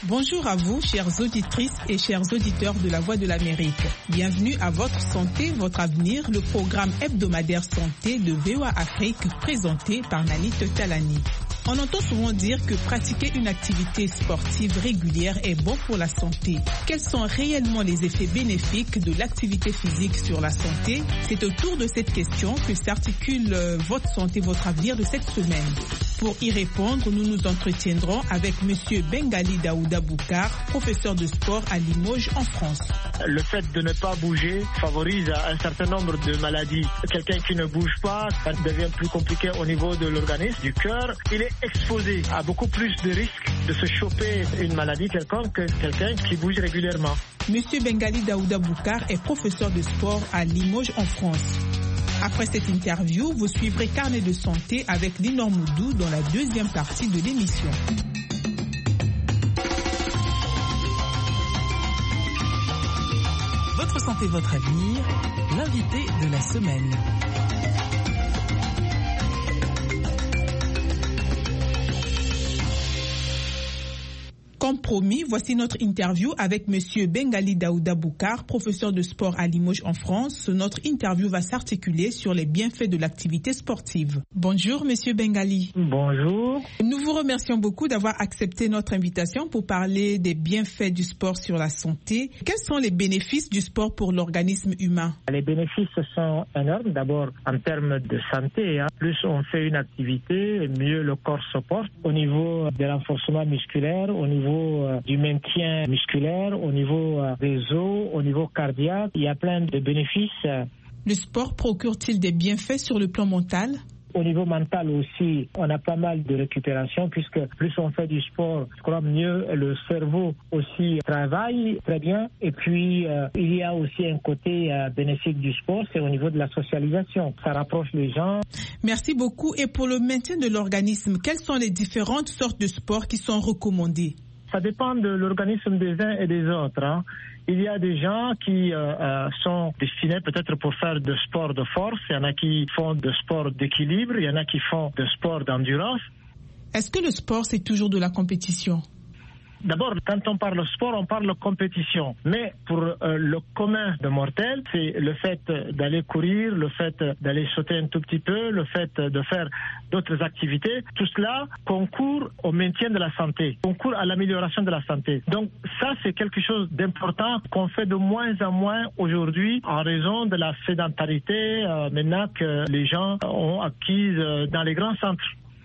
Bonjour à vous, chères auditrices et chers auditeurs de La Voix de l'Amérique. Bienvenue à Votre Santé, Votre Avenir, le programme hebdomadaire santé de VOA Afrique présenté par Nanit Talani. On entend souvent dire que pratiquer une activité sportive régulière est bon pour la santé. Quels sont réellement les effets bénéfiques de l'activité physique sur la santé? C'est autour de cette question que s'articule Votre Santé, Votre Avenir de cette semaine. Pour y répondre, nous nous entretiendrons avec M. Bengali Daouda Boukar, professeur de sport à Limoges en France. Le fait de ne pas bouger favorise un certain nombre de maladies. Quelqu'un qui ne bouge pas, ça devient plus compliqué au niveau de l'organisme, du cœur. Il est exposé à beaucoup plus de risques de se choper une maladie quelconque que quelqu'un qui bouge régulièrement. M. Bengali Daouda Boukar est professeur de sport à Limoges en France. Après cette interview, vous suivrez Carnet de santé avec Linor Moudou dans la deuxième partie de l'émission. Votre santé, votre avenir, l'invité de la semaine. Comme promis, voici notre interview avec M. Bengali Daouda Boukar, professeur de sport à Limoges en France. Notre interview va s'articuler sur les bienfaits de l'activité sportive. Bonjour M. Bengali. Bonjour. Nous vous remercions beaucoup d'avoir accepté notre invitation pour parler des bienfaits du sport sur la santé. Quels sont les bénéfices du sport pour l'organisme humain? Les bénéfices sont énormes. D'abord, en termes de santé, plus on fait une activité, mieux le corps se porte. Au niveau de renforcement musculaire, au niveau du maintien musculaire, au niveau des os, au niveau cardiaque, il y a plein de bénéfices. Le sport procure-t-il des bienfaits sur le plan mental? Au niveau mental aussi, on a pas mal de récupération puisque plus on fait du sport, je crois mieux le cerveau aussi travaille très bien. Et puis, il y a aussi un côté bénéfique du sport, c'est au niveau de la socialisation. Ça rapproche les gens. Merci beaucoup. Et pour le maintien de l'organisme, quelles sont les différentes sortes de sports qui sont recommandées? Ça dépend de l'organisme des uns et des autres. Il y a des gens qui sont destinés peut-être pour faire de sport de force. Il y en a qui font de sport d'équilibre. Il y en a qui font de sport d'endurance. Est-ce que le sport, c'est toujours de la compétition? D'abord, quand on parle sport, on parle compétition. Mais pour le commun de mortels, c'est le fait d'aller courir, le fait d'aller sauter un tout petit peu, le fait de faire d'autres activités. Tout cela concourt au maintien de la santé, concourt à l'amélioration de la santé. Donc ça, c'est quelque chose d'important qu'on fait de moins en moins aujourd'hui en raison de la sédentarité maintenant que les gens ont acquise dans les grands centres.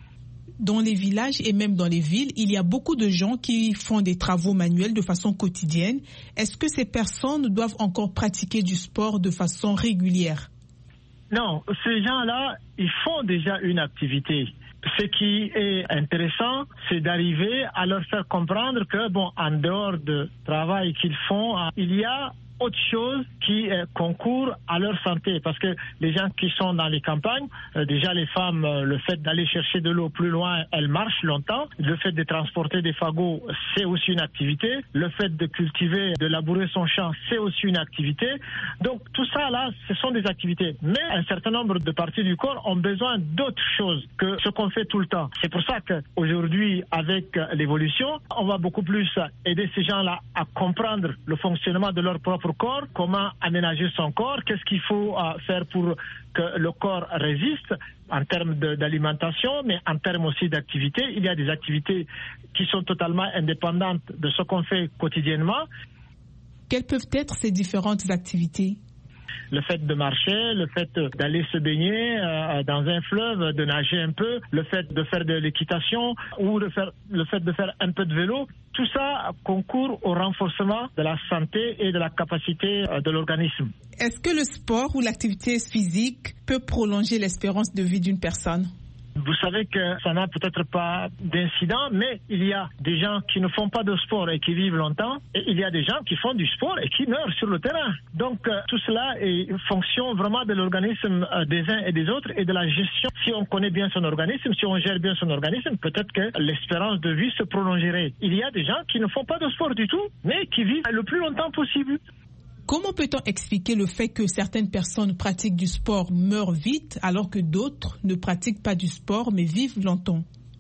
Dans les villages et même dans les villes, il y a beaucoup de gens qui font des travaux manuels de façon quotidienne. Est-ce que ces personnes doivent encore pratiquer du sport de façon régulière? Non, ces gens-là, ils font déjà une activité. Ce qui est intéressant, c'est d'arriver à leur faire comprendre que, en dehors du travail qu'ils font, il y a autre chose qui concourt à leur santé. Parce que les gens qui sont dans les campagnes, déjà les femmes, le fait d'aller chercher de l'eau plus loin, elles marchent longtemps. Le fait de transporter des fagots, c'est aussi une activité. Le fait de cultiver, de labourer son champ, c'est aussi une activité. Donc tout ça là, ce sont des activités. Mais un certain nombre de parties du corps ont besoin d'autres choses que ce qu'on fait tout le temps. C'est pour ça qu'aujourd'hui, avec l'évolution, on va beaucoup plus aider ces gens-là à comprendre le fonctionnement de leur propre corps, comment aménager son corps, qu'est-ce qu'il faut faire pour que le corps résiste en termes d'alimentation, mais en termes aussi d'activité. Il y a des activités qui sont totalement indépendantes de ce qu'on fait quotidiennement. Quelles peuvent être ces différentes activités? Le fait de marcher, le fait d'aller se baigner dans un fleuve, de nager un peu, le fait de faire de l'équitation ou le fait de faire un peu de vélo, tout ça concourt au renforcement de la santé et de la capacité de l'organisme. Est-ce que le sport ou l'activité physique peut prolonger l'espérance de vie d'une personne? Vous savez que ça n'a peut-être pas d'incident, mais il y a des gens qui ne font pas de sport et qui vivent longtemps, et il y a des gens qui font du sport et qui meurent sur le terrain. Donc tout cela est fonction vraiment de l'organisme des uns et des autres et de la gestion. Si on connaît bien son organisme, si on gère bien son organisme, peut-être que l'espérance de vie se prolongerait. Il y a des gens qui ne font pas de sport du tout, mais qui vivent le plus longtemps possible. Comment peut-on expliquer le fait que certaines personnes pratiquent du sport, meurent vite, alors que d'autres ne pratiquent pas du sport mais vivent longtemps?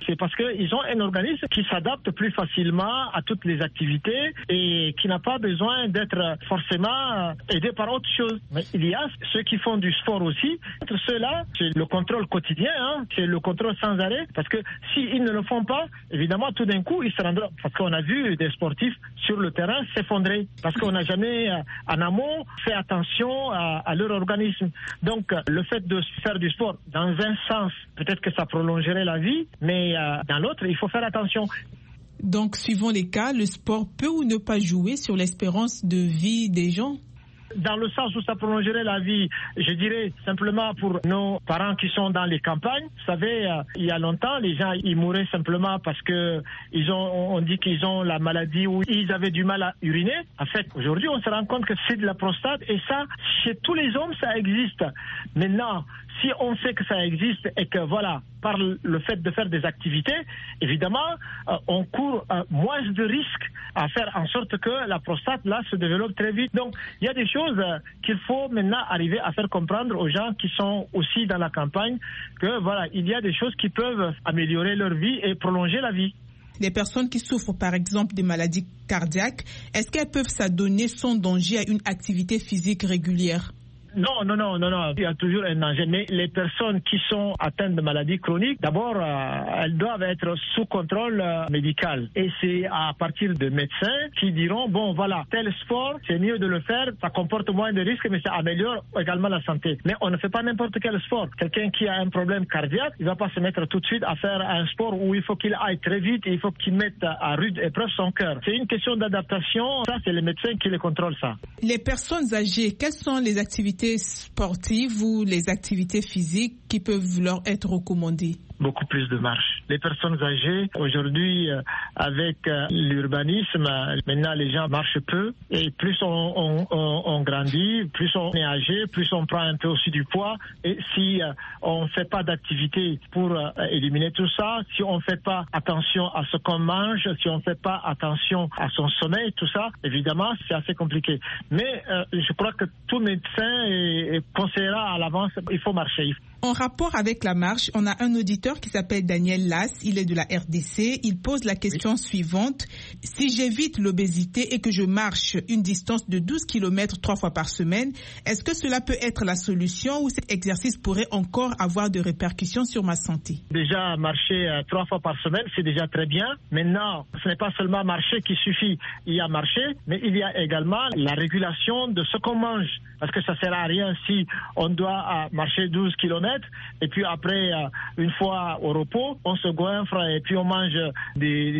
C'est parce qu'ils ont un organisme qui s'adapte plus facilement à toutes les activités et qui n'a pas besoin d'être forcément aidé par autre chose. Mais il y a ceux qui font du sport aussi. Entre ceux-là, c'est le contrôle quotidien, c'est le contrôle sans arrêt. Parce que s'ils ne le font pas, évidemment, tout d'un coup, ils se rendront. Parce qu'on a vu des sportifs sur le terrain s'effondrer. Parce qu'on n'a jamais, en amont, fait attention à leur organisme. Donc, le fait de faire du sport, dans un sens, peut-être que ça prolongerait la vie, mais dans l'autre, il faut faire attention. Donc, suivant les cas, le sport peut ou ne pas jouer sur l'espérance de vie des gens? Dans le sens où ça prolongerait la vie, je dirais simplement pour nos parents qui sont dans les campagnes. Vous savez, il y a longtemps, les gens ils mouraient simplement parce que on dit qu'ils ont la maladie ou ils avaient du mal à uriner. En fait, aujourd'hui, on se rend compte que c'est de la prostate et ça, chez tous les hommes, ça existe. Maintenant, si on sait que ça existe et que voilà, par le fait de faire des activités, évidemment, on court moins de risques à faire en sorte que la prostate là se développe très vite. Donc, il y a des choses qu'il faut maintenant arriver à faire comprendre aux gens qui sont aussi dans la campagne que voilà, il y a des choses qui peuvent améliorer leur vie et prolonger la vie. Les personnes qui souffrent par exemple des maladies cardiaques, est-ce qu'elles peuvent s'adonner sans danger à une activité physique régulière? Non, il y a toujours un danger. Mais les personnes qui sont atteintes de maladies chroniques, d'abord, elles doivent être sous contrôle médical. Et c'est à partir de médecins qui diront, bon, voilà, tel sport, c'est mieux de le faire, ça comporte moins de risques, mais ça améliore également la santé. Mais on ne fait pas n'importe quel sport. Quelqu'un qui a un problème cardiaque, il ne va pas se mettre tout de suite à faire un sport où il faut qu'il aille très vite et il faut qu'il mette à rude épreuve son cœur. C'est une question d'adaptation. Ça, c'est les médecins qui les contrôlent, ça. Les personnes âgées, quelles sont les activités sportives ou les activités physiques qui peuvent leur être recommandées? Beaucoup plus de marche. Les personnes âgées, aujourd'hui, avec l'urbanisme, maintenant les gens marchent peu. Et plus on grandit, plus on est âgé, plus on prend un peu aussi du poids. Et si on ne fait pas d'activité pour éliminer tout ça, si on ne fait pas attention à ce qu'on mange, si on ne fait pas attention à son sommeil, tout ça, évidemment, c'est assez compliqué. Mais je crois que tout médecin conseillera à l'avance, il faut marcher. En rapport avec la marche, on a un auditeur qui s'appelle Daniel Lass, il est de la RDC. Il pose la question suivante. Si j'évite l'obésité et que je marche une distance de 12 km 3 fois par semaine, est-ce que cela peut être la solution ou cet exercice pourrait encore avoir de répercussions sur ma santé? Déjà, marcher 3 fois par semaine, c'est déjà très bien. Maintenant, ce n'est pas seulement marcher qui suffit. Il y a marcher, mais il y a également la régulation de ce qu'on mange. Parce que ça ne sert à rien si on doit marcher 12 km et puis après, une fois au repos, on se goinfre et puis on mange des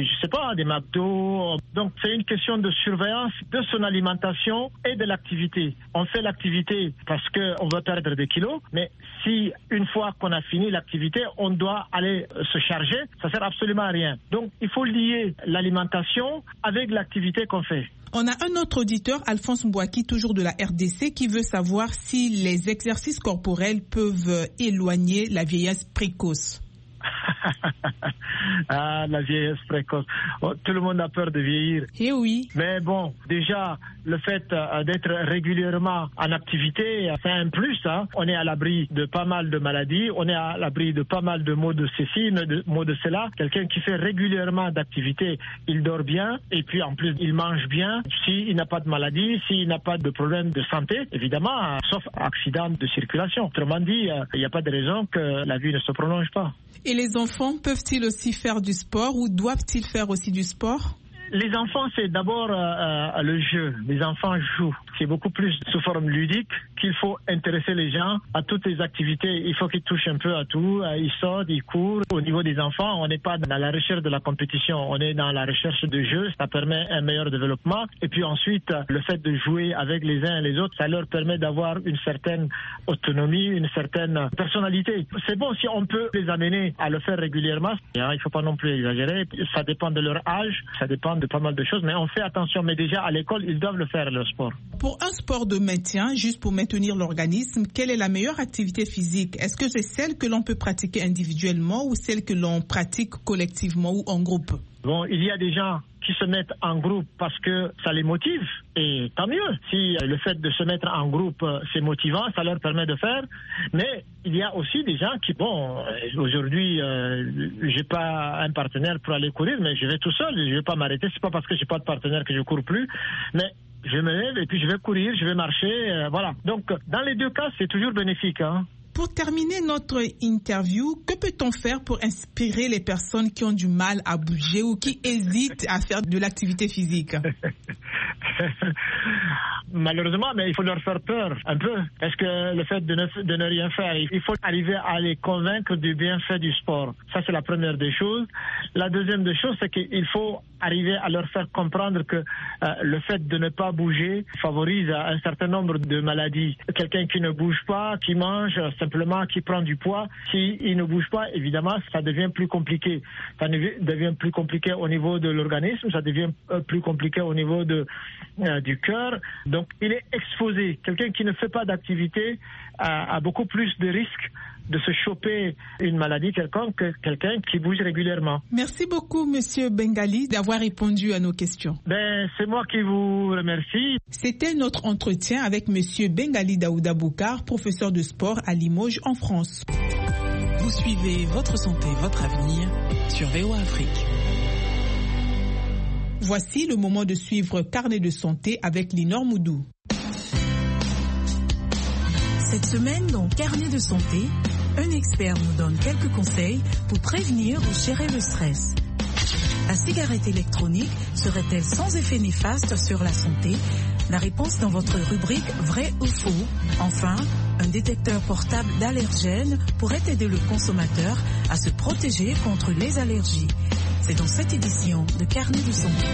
McDo. Donc, c'est une question de surveillance de son alimentation et de l'activité. On fait l'activité parce qu'on veut perdre des kilos, mais si une fois qu'on a fini l'activité, on doit aller se charger, ça ne sert absolument à rien. Donc, il faut lier l'alimentation avec l'activité qu'on fait. On a un autre auditeur, Alphonse Mbouaki, toujours de la RDC, qui veut savoir si les exercices corporels peuvent éloigner la vieillesse précoce. La vieillesse précoce. Oh, tout le monde a peur de vieillir. Eh oui. Mais bon, déjà, le fait d'être régulièrement en activité, c'est un plus. On est à l'abri de pas mal de maladies, on est à l'abri de pas mal de maux de ceci, de maux de cela. Quelqu'un qui fait régulièrement d'activité, il dort bien et puis en plus, il mange bien. S'il n'a pas de maladie, s'il n'a pas de problème de santé, évidemment, sauf accident de circulation. Autrement dit, il n'y a pas de raison que la vie ne se prolonge pas. Et les enfants peuvent-ils aussi faire du sport ou doivent-ils faire aussi du sport? Les enfants, c'est d'abord le jeu. Les enfants jouent. C'est beaucoup plus sous forme ludique qu'il faut intéresser les gens à toutes les activités. Il faut qu'ils touchent un peu à tout. Ils sortent, ils courent. Au niveau des enfants, on n'est pas dans la recherche de la compétition. On est dans la recherche de jeu. Ça permet un meilleur développement. Et puis ensuite, le fait de jouer avec les uns et les autres, ça leur permet d'avoir une certaine autonomie, une certaine personnalité. C'est bon si on peut les amener à le faire régulièrement. Il ne faut pas non plus exagérer. Ça dépend de leur âge. Ça dépend de pas mal de choses, mais on fait attention. Mais déjà, à l'école, ils doivent le faire, le sport. Pour un sport de maintien, juste pour maintenir l'organisme, quelle est la meilleure activité physique? Est-ce que c'est celle que l'on peut pratiquer individuellement ou celle que l'on pratique collectivement ou en groupe? Bon, il y a des gens qui se mettent en groupe parce que ça les motive, et tant mieux. Si le fait de se mettre en groupe, c'est motivant, ça leur permet de faire. Mais il y a aussi des gens qui, bon, aujourd'hui, j'ai pas un partenaire pour aller courir, mais je vais tout seul, je vais pas m'arrêter. C'est pas parce que j'ai pas de partenaire que je cours plus, mais je me lève et puis je vais courir, je vais marcher, voilà. Donc, dans les deux cas, c'est toujours bénéfique, hein. Pour terminer notre interview, que peut-on faire pour inspirer les personnes qui ont du mal à bouger ou qui hésitent à faire de l'activité physique? Malheureusement, mais il faut leur faire peur un peu. Parce que le fait de ne rien faire, il faut arriver à les convaincre du bienfait du sport. Ça, c'est la première des choses. La deuxième des choses, c'est qu'il faut arriver à leur faire comprendre que le fait de ne pas bouger favorise un certain nombre de maladies. Quelqu'un qui ne bouge pas, qui mange simplement, qui prend du poids, s'il ne bouge pas, évidemment, ça devient plus compliqué. Ça devient plus compliqué au niveau de l'organisme, ça devient plus compliqué au niveau du cœur. Donc, il est exposé. Quelqu'un qui ne fait pas d'activité a beaucoup plus de risques de se choper une maladie quelconque que quelqu'un qui bouge régulièrement. Merci beaucoup, Monsieur Bengali, d'avoir répondu à nos questions. C'est moi qui vous remercie. C'était notre entretien avec Monsieur Bengali Daouda Boukar, professeur de sport à Limoges, en France. Vous suivez Votre Santé, Votre Avenir sur VOA Afrique. Voici le moment de suivre Carnet de santé avec Linor Moudou. Cette semaine, dans Carnet de santé, un expert nous donne quelques conseils pour prévenir ou gérer le stress. La cigarette électronique serait-elle sans effet néfaste sur la santé? La réponse dans votre rubrique Vrai ou faux. Enfin, un détecteur portable d'allergènes pourrait aider le consommateur à se protéger contre les allergies. C'est dans cette édition de Carnet de santé.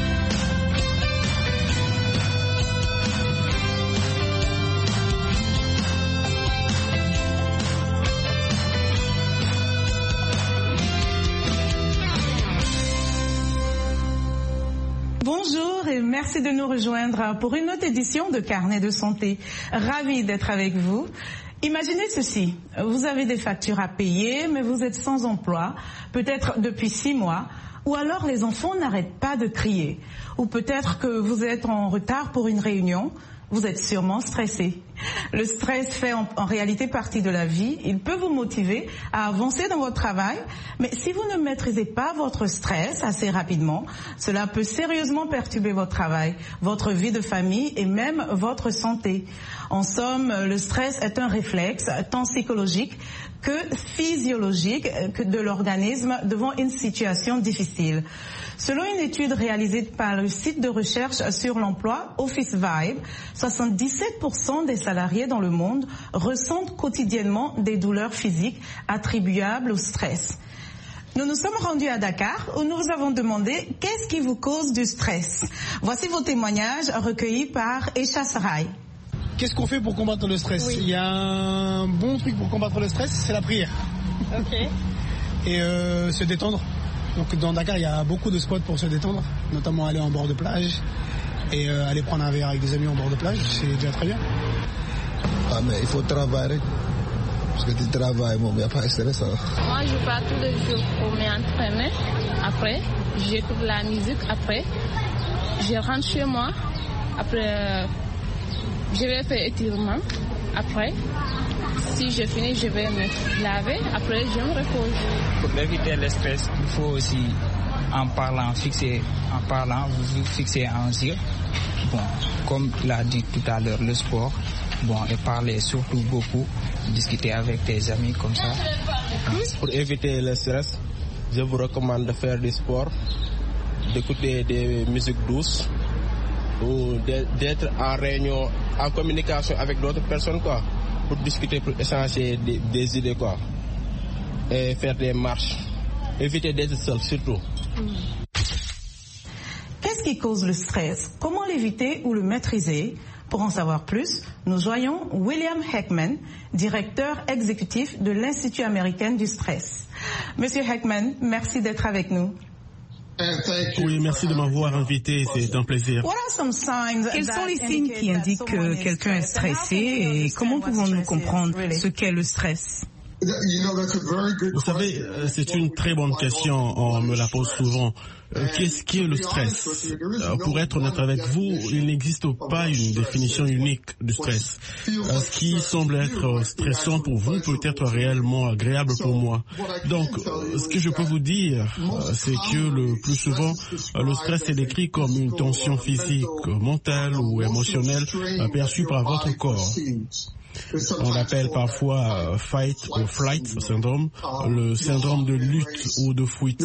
Bonjour et merci de nous rejoindre pour une autre édition de Carnet de santé. Ravi d'être avec vous. Imaginez ceci, vous avez des factures à payer, mais vous êtes sans emploi, peut-être depuis 6 mois, ou alors les enfants n'arrêtent pas de crier, ou peut-être que vous êtes en retard pour une réunion. Vous êtes sûrement stressé. Le stress fait en réalité partie de la vie. Il peut vous motiver à avancer dans votre travail, mais si vous ne maîtrisez pas votre stress assez rapidement, cela peut sérieusement perturber votre travail, votre vie de famille et même votre santé. En somme, le stress est un réflexe tant psychologique que physiologique de l'organisme devant une situation difficile. Selon une étude réalisée par le site de recherche sur l'emploi Office Vibe, 77% des salariés dans le monde ressentent quotidiennement des douleurs physiques attribuables au stress. Nous nous sommes rendus à Dakar où nous vous avons demandé qu'est-ce qui vous cause du stress. Voici vos témoignages recueillis par Esha Sarai. Qu'est-ce qu'on fait pour combattre le stress? Oui. Il y a un bon truc pour combattre le stress, c'est la prière. Ok. Et se détendre. Donc dans Dakar, il y a beaucoup de spots pour se détendre, notamment aller en bord de plage et aller prendre un verre avec des amis en bord de plage, c'est déjà très bien. Ah mais il faut travailler, parce que tu travailles, il n'y a pas de stress. Moi, je pars tous les jours pour m'entraîner. Après, j'écoute la musique. Après, je rentre chez moi. Après, je vais faire étirement. Après, si je finis, je vais me laver. Après, je me repose. Pour éviter le stress, il faut aussi, en parlant, vous fixer un yeux. Bon, comme l'a dit tout à l'heure, le sport. Bon, et parler surtout beaucoup, discuter avec tes amis comme ça. Pour éviter le stress, je vous recommande de faire du sport, d'écouter des musiques douces ou d'être en réunion, en communication avec d'autres personnes, quoi, pour discuter, pour échanger des idées, quoi, et faire des marches. Éviter d'être seul, surtout. Qu'est-ce qui cause le stress? Comment l'éviter ou le maîtriser? Pour en savoir plus, nous joignons William Heckman, directeur exécutif de l'Institut américain du stress. Monsieur Heckman, merci d'être avec nous. Oui, merci de m'avoir invité, c'est un plaisir. Quels sont les signes qui indiquent que quelqu'un est stressé et comment pouvons-nous comprendre ce qu'est le stress? Vous savez, c'est une très bonne question, on me la pose souvent. Qu'est-ce qui est le stress? Pour être honnête avec vous, il n'existe pas une définition unique du stress. Ce qui semble être stressant pour vous peut être réellement agréable pour moi. Donc, ce que je peux vous dire, c'est que le plus souvent, le stress est décrit comme une tension physique, mentale ou émotionnelle perçue par votre corps. On l'appelle parfois fight or flight syndrome, le syndrome de lutte ou de fuite.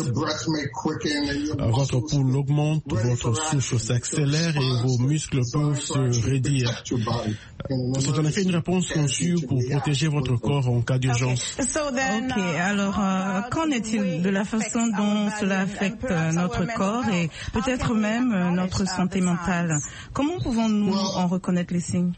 Votre pouls augmente, votre souffle s'accélère et vos muscles peuvent se raidir. C'est en effet une réponse conçue pour protéger votre corps en cas d'urgence. Ok, alors qu'en est-il de la façon dont cela affecte notre corps et peut-être même notre santé mentale? Comment pouvons-nous en reconnaître les signes?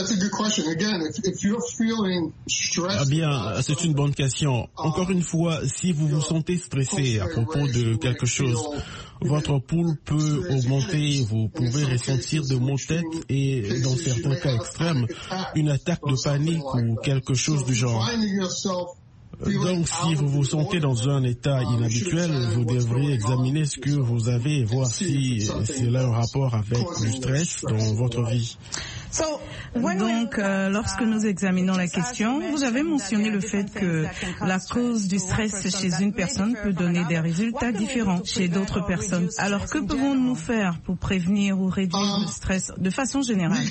Ah bien, c'est une bonne question. Encore une fois, si vous vous sentez stressé à propos de quelque chose, votre pouls peut augmenter, vous pouvez ressentir de maux de tête et, dans certains cas extrêmes, une attaque de panique ou quelque chose du genre. Donc, si vous vous sentez dans un état inhabituel, vous devriez examiner ce que vous avez et voir si cela a un rapport avec du stress dans votre vie. Donc, lorsque nous examinons la question, vous avez mentionné le fait que la cause du stress chez une personne peut donner des résultats différents chez d'autres personnes. Alors, que pouvons-nous faire pour prévenir ou réduire le stress de façon générale?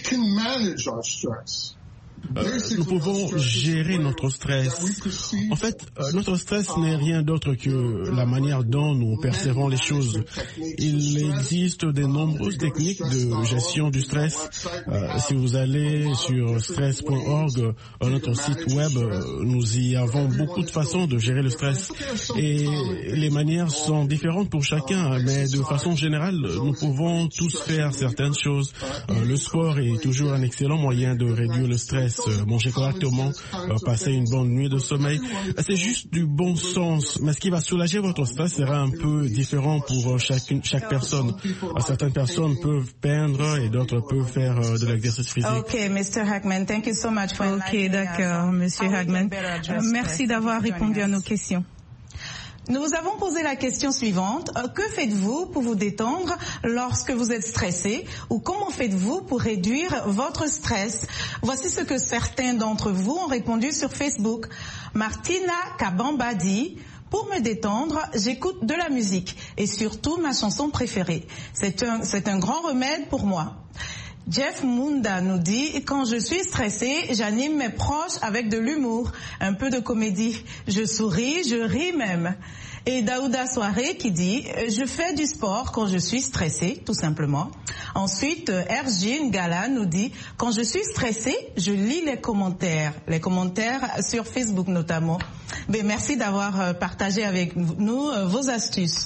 Nous pouvons gérer notre stress. En fait, notre stress n'est rien d'autre que la manière dont nous percevons les choses. Il existe de nombreuses techniques de gestion du stress. Si vous allez sur stress.org, notre site web, nous y avons beaucoup de façons de gérer le stress. Et les manières sont différentes pour chacun, mais de façon générale, nous pouvons tous faire certaines choses. Le sport est toujours un excellent moyen de réduire le stress. Manger correctement, passer une bonne nuit de sommeil. C'est juste du bon sens, mais ce qui va soulager votre stress sera un peu différent pour chaque personne. Certaines personnes peuvent peindre et d'autres peuvent faire de l'exercice physique. Ok, Mr. Hagman, thank you so much for... Ok, d'accord, Monsieur Hagman. Merci d'avoir répondu à nos questions. Nous vous avons posé la question suivante. Que faites-vous pour vous détendre lorsque vous êtes stressé ou comment faites-vous pour réduire votre stress? Voici ce que certains d'entre vous ont répondu sur Facebook. Martina Kabamba dit: pour me détendre, j'écoute de la musique et surtout ma chanson préférée. C'est un grand remède pour moi. Jeff Munda nous dit: quand je suis stressé, j'anime mes proches avec de l'humour, un peu de comédie. Je souris, je ris même. Et Daouda Soirée qui dit: je fais du sport quand je suis stressé, tout simplement. Ensuite, Ergine Gala nous dit: quand je suis stressé, je lis les commentaires sur Facebook notamment. Mais merci d'avoir partagé avec nous vos astuces.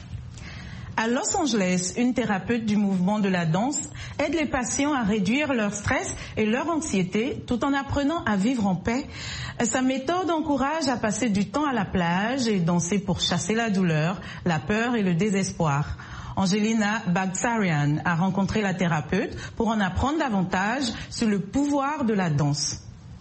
À Los Angeles, une thérapeute du mouvement de la danse aide les patients à réduire leur stress et leur anxiété tout en apprenant à vivre en paix. Sa méthode encourage à passer du temps à la plage et danser pour chasser la douleur, la peur et le désespoir. Angelina Bagtsarian a rencontré la thérapeute pour en apprendre davantage sur le pouvoir de la danse.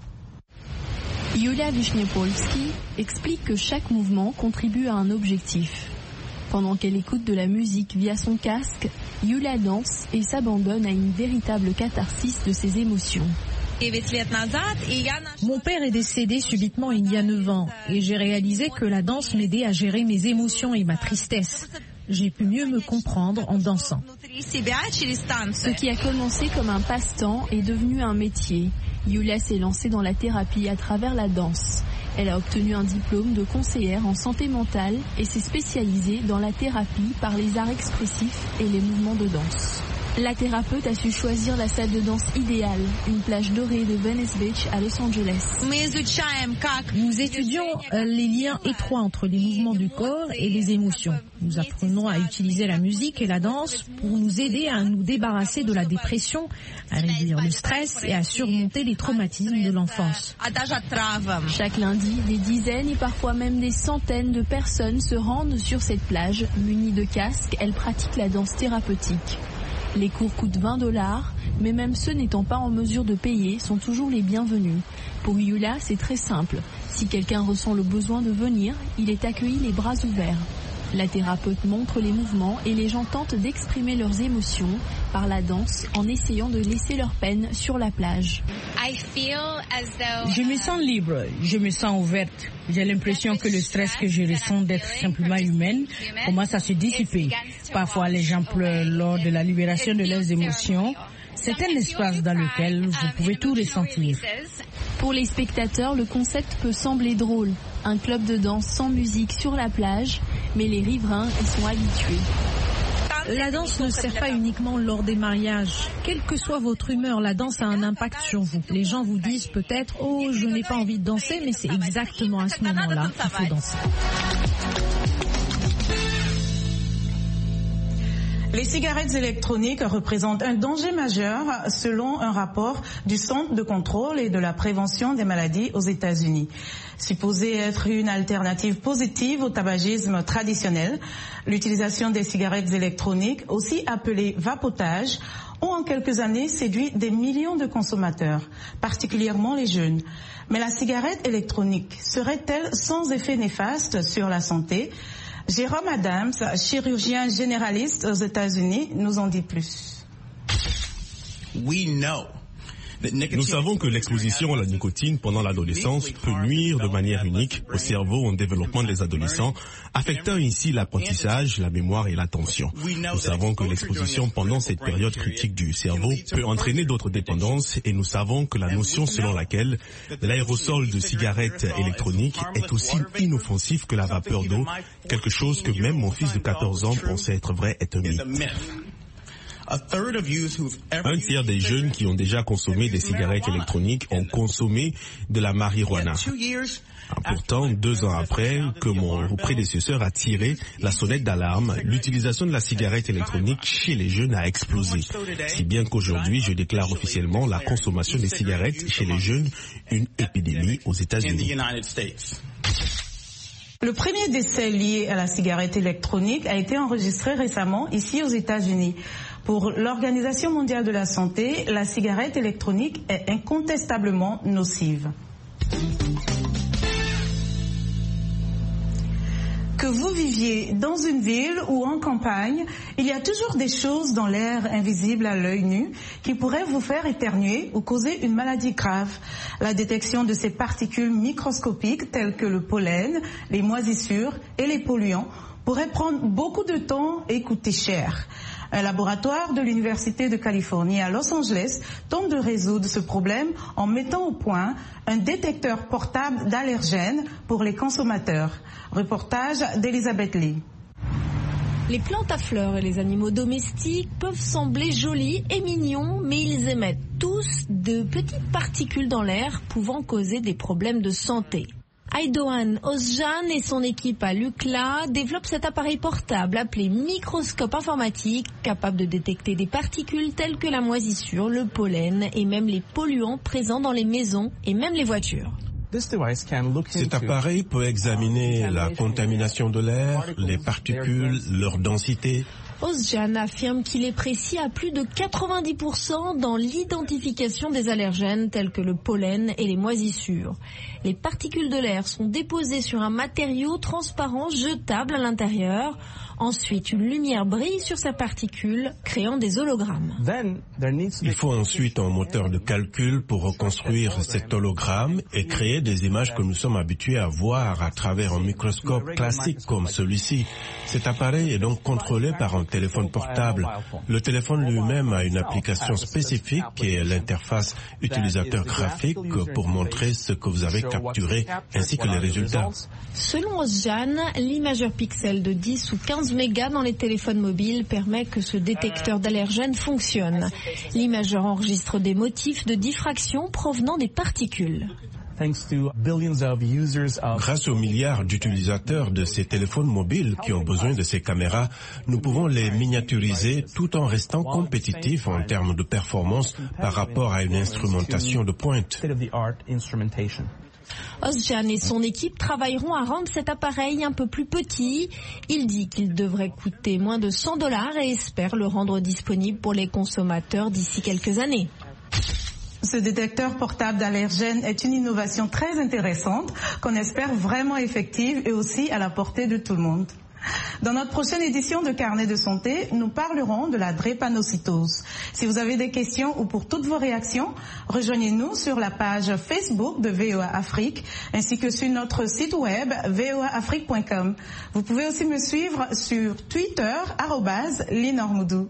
Yulia Vishniopolsky explique que chaque mouvement contribue à un objectif. Pendant qu'elle écoute de la musique via son casque, Yulia danse et s'abandonne à une véritable catharsis de ses émotions. Mon père est décédé subitement il y a 9 ans et j'ai réalisé que la danse m'aidait à gérer mes émotions et ma tristesse. J'ai pu mieux me comprendre en dansant. Ce qui a commencé comme un passe-temps est devenu un métier. Yulia s'est lancée dans la thérapie à travers la danse. Elle a obtenu un diplôme de conseillère en santé mentale et s'est spécialisée dans la thérapie par les arts expressifs et les mouvements de danse. La thérapeute a su choisir la salle de danse idéale, une plage dorée de Venice Beach à Los Angeles. Nous étudions les liens étroits entre les mouvements du corps et les émotions. Nous apprenons à utiliser la musique et la danse pour nous aider à nous débarrasser de la dépression, à réduire le stress et à surmonter les traumatismes de l'enfance. Chaque lundi, des dizaines et parfois même des centaines de personnes se rendent sur cette plage. Munies de casques, elles pratiquent la danse thérapeutique. Les cours coûtent $20, mais même ceux n'étant pas en mesure de payer sont toujours les bienvenus. Pour Yulia, c'est très simple. Si quelqu'un ressent le besoin de venir, il est accueilli les bras ouverts. La thérapeute montre les mouvements et les gens tentent d'exprimer leurs émotions par la danse en essayant de laisser leur peine sur la plage. Je me sens libre, je me sens ouverte. J'ai l'impression que le stress que je ressens d'être simplement humaine commence à se dissiper. Parfois les gens pleurent lors de la libération de leurs émotions. C'est un espace dans lequel vous pouvez tout ressentir. Pour les spectateurs, le concept peut sembler drôle. Un club de danse sans musique sur la plage, mais les riverains y sont habitués. La danse ne sert pas uniquement lors des mariages. Quelle que soit votre humeur, la danse a un impact sur vous. Les gens vous disent peut-être « Oh, je n'ai pas envie de danser », mais c'est exactement à ce moment-là qu'il faut danser. Les cigarettes électroniques représentent un danger majeur selon un rapport du Centre de contrôle et de la prévention des maladies aux États-Unis. Supposée être une alternative positive au tabagisme traditionnel, l'utilisation des cigarettes électroniques, aussi appelées vapotage, ont en quelques années séduit des millions de consommateurs, particulièrement les jeunes. Mais la cigarette électronique serait-elle sans effet néfaste sur la santé ? Jérôme Adams, chirurgien généraliste aux États-Unis, nous en dit plus. Nous savons que l'exposition à la nicotine pendant l'adolescence peut nuire de manière unique au cerveau en développement des adolescents, affectant ainsi l'apprentissage, la mémoire et l'attention. Nous savons que l'exposition pendant cette période critique du cerveau peut entraîner d'autres dépendances et nous savons que la notion selon laquelle l'aérosol de cigarette électronique est aussi inoffensif que la vapeur d'eau, quelque chose que même mon fils de 14 ans pensait être vrai, est un mythe. Un tiers des jeunes qui ont déjà consommé des cigarettes électroniques ont consommé de la marijuana. Pourtant, 2 ans après que mon prédécesseur a tiré la sonnette d'alarme, l'utilisation de la cigarette électronique chez les jeunes a explosé. Si bien qu'aujourd'hui, je déclare officiellement la consommation des cigarettes chez les jeunes une épidémie aux États-Unis. Le premier décès lié à la cigarette électronique a été enregistré récemment ici aux États-Unis. Pour l'Organisation mondiale de la santé, la cigarette électronique est incontestablement nocive. Que vous viviez dans une ville ou en campagne, il y a toujours des choses dans l'air invisibles à l'œil nu qui pourraient vous faire éternuer ou causer une maladie grave. La détection de ces particules microscopiques telles que le pollen, les moisissures et les polluants pourrait prendre beaucoup de temps et coûter cher. Un laboratoire de l'Université de Californie à Los Angeles tente de résoudre ce problème en mettant au point un détecteur portable d'allergènes pour les consommateurs. Reportage d'Elisabeth Lee. Les plantes à fleurs et les animaux domestiques peuvent sembler jolis et mignons, mais ils émettent tous de petites particules dans l'air pouvant causer des problèmes de santé. Aydoğan Özcan et son équipe à l'UCLA développent cet appareil portable appelé microscope informatique, capable de détecter des particules telles que la moisissure, le pollen et même les polluants présents dans les maisons et même les voitures. Cet appareil peut examiner la contamination de l'air, les particules, leur densité. Özcan affirme qu'il est précis à plus de 90% dans l'identification des allergènes tels que le pollen et les moisissures. Les particules de l'air sont déposées sur un matériau transparent jetable à l'intérieur. Ensuite, une lumière brille sur ces particules, créant des hologrammes. Il faut ensuite un moteur de calcul pour reconstruire cet hologramme et créer des images que nous sommes habitués à voir à travers un microscope classique comme celui-ci. Cet appareil est donc contrôlé par un téléphone portable. Le téléphone lui-même a une application spécifique qui est l'interface utilisateur graphique pour montrer ce que vous avez capturé ainsi que les résultats. Selon Özcan, l'imageur pixel de 10 ou 15 mégas dans les téléphones mobiles permet que ce détecteur d'allergènes fonctionne. L'imageur enregistre des motifs de diffraction provenant des particules. Grâce aux milliards d'utilisateurs de ces téléphones mobiles qui ont besoin de ces caméras, nous pouvons les miniaturiser tout en restant compétitifs en termes de performance par rapport à une instrumentation de pointe. Özcan et son équipe travailleront à rendre cet appareil un peu plus petit. Il dit qu'il devrait coûter moins de $100 et espère le rendre disponible pour les consommateurs d'ici quelques années. Ce détecteur portable d'allergènes est une innovation très intéressante qu'on espère vraiment effective et aussi à la portée de tout le monde. Dans notre prochaine édition de Carnet de santé, nous parlerons de la drépanocytose. Si vous avez des questions ou pour toutes vos réactions, rejoignez-nous sur la page Facebook de VOA Afrique ainsi que sur notre site web voaafrique.com. Vous pouvez aussi me suivre sur Twitter @linormoudou.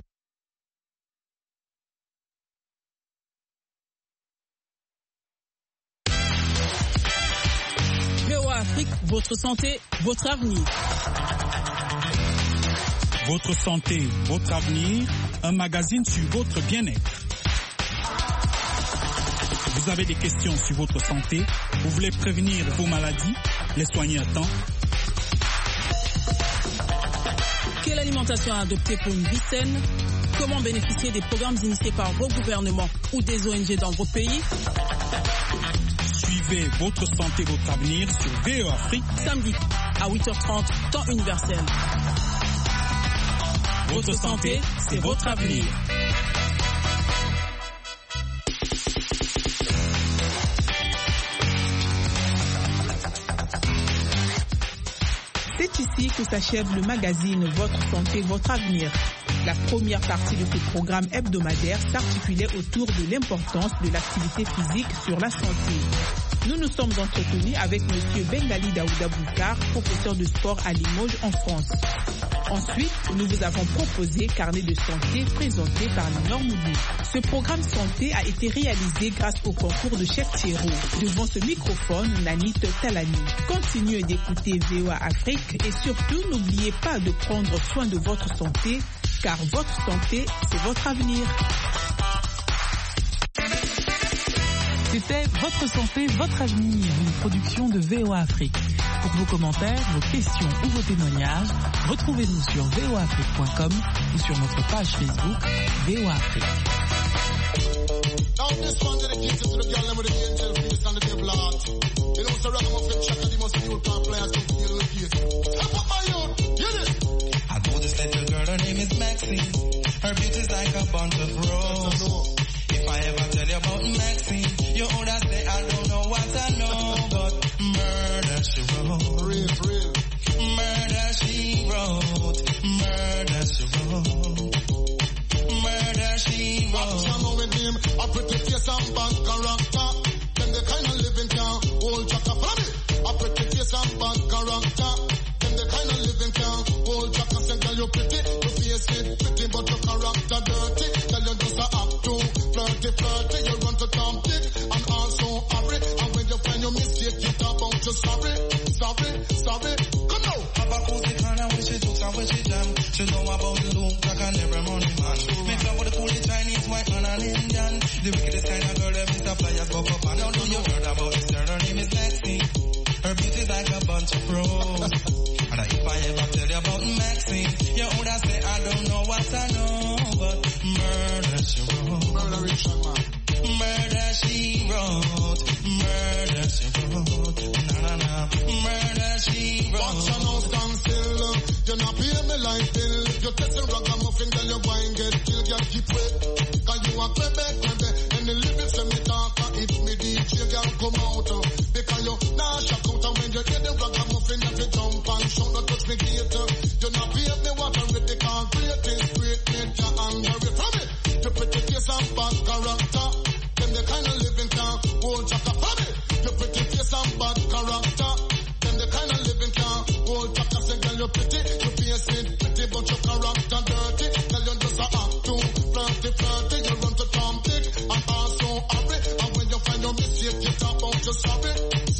VOA Afrique, votre santé, votre avenir. Votre santé, votre avenir, un magazine sur votre bien-être. Vous avez des questions sur votre santé, vous voulez prévenir vos maladies, les soigner à temps. Quelle alimentation adopter pour une vie saine? Comment bénéficier des programmes initiés par vos gouvernements ou des ONG dans vos pays? Suivez votre santé, votre avenir sur VOA Afrique. Samedi à 8h30, temps universel. Votre santé, c'est votre avenir. C'est ici que s'achève le magazine Votre santé, votre avenir. La première partie de ce programme hebdomadaire s'articulait autour de l'importance de l'activité physique sur la santé. Nous nous sommes entretenus avec M. Bengali Daouda Boukar, professeur de sport à Limoges en France. Ensuite, nous vous avons proposé Carnet de santé présenté par Linor Moudou. Ce programme santé a été réalisé grâce au concours de Chef Thierry. Devant ce microphone, Nanit Talani. Continuez d'écouter VOA Afrique et surtout n'oubliez pas de prendre soin de votre santé, car votre santé, c'est votre avenir. C'était Votre santé, votre avenir, une production de VOA Afrique. Pour vos commentaires, vos questions ou vos témoignages, retrouvez-nous sur voaafrique.com ou sur notre page Facebook VOA Afrique. Her beauty's like a bunch of roses. If I ever tell you about Maxine, you would say I don't know what I know, but murder she wrote. Real. Murder she wrote. Murder she wrote. Murder she wrote. I know with him, I pretty face and bad character. Then the kind of living can hold chaka. Follow me. I pretty face and bad character. Then the kind of living can hold chaka. Say girl you pretty, your face it pretty, but your character dirty. Tell you just a act too flirty, you run to Tom Dick and also hurry. And when you find your mistake, you talk about you sorry. Come now. Have a cozy corner when she jokes and when she jam. She know about the look like an every money man. Make love with the coolest Chinese, white man and Indian. The wickedest kind of girl that Mr. Flyers go up and don't know you heard about this girl. Her name is Maxine. Her beauty's like a bunch of roses. And if I ever tell you about Maxine, you would say I don't know what I know, but murder she wrote. Murder she wrote. Murder she wrote. Na. Murder she wrote. Watch your nose stand still. You're not paying me like bill. You're testing ragamuffin, then you're going get killed. Girl, keep wait. Cause you are crebe. And the lyrics when me talk, if me DJ girl come out. Because you nah shock out. And when you hear the ragamuffin, you have to jump and shout. Don't touch me gate. You're not paying me what I'm ready. Can't create it. Great nature and hurry from it. You pretty face and bad character. Them the kind of living can hold chaka for me. You pretty face and bad character. Them the kind of living can hold chaka. Say girl you pretty, you face it pretty, but your character dirty. Girl you just a act too flirty. You run to Tom Dick and also hurry. And when you find your mistake, you talk about you sorry.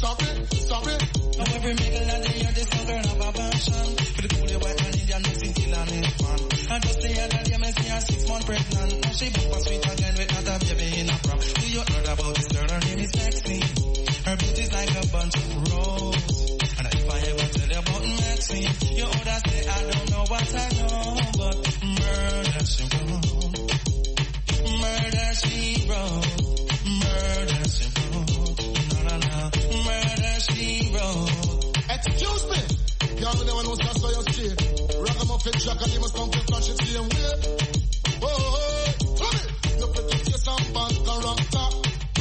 Now every middle of the year, this young girl have a passion. For the cool white man, Indian mixing till and make fun. And just the other day, me see her 6 months pregnant. Now she bump a sweet again with not a baby in a prom. Do you heard about this girl? Her name is Maxine. Her beauty's like a bunch of roses. And if I ever tell you about Maxine, you would say I don't know what I know, but murder she wrote. Murder she wrote. Murder she wrote. Na. Murder she wrote. Excuse me. Y'all never know that's why you're straight. Ragamuffin Jack and you must come to flash it same way. Oh, follow me. You pretty face and bad character.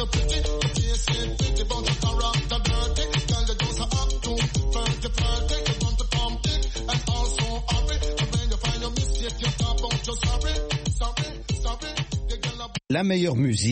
La meilleure musique